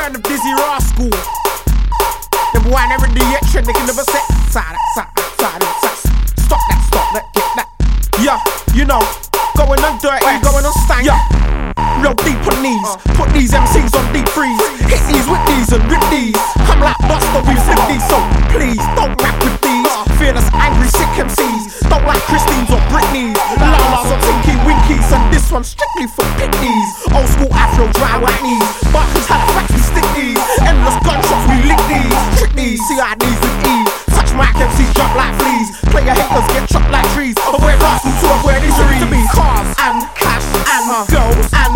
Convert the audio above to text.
return of Dizzy Rascal. The boy never do yet, they can never set side. Stop that, get that. Yeah, you know, going on dirty, going on stank. Yeah, real deep on these. Put these MCs on deep freeze. Hit these with these and rip these. I'm like Buster, we flip these, so please don't rap with these. Fearless, angry, sick MCs. Don't like Christines or Britneys. Lalas or Tinky Winkies, and this one's strictly for picnies. Old school Afro, dry white knees. Barkers had facts, we stick these. Endless gunshots, we lick these. Trick these, CIDs with ease. Touch my MCs, jump like fleas. Player haters get chopped like trees. Avoid Russell to avoid injury. To be cars and cash and girls and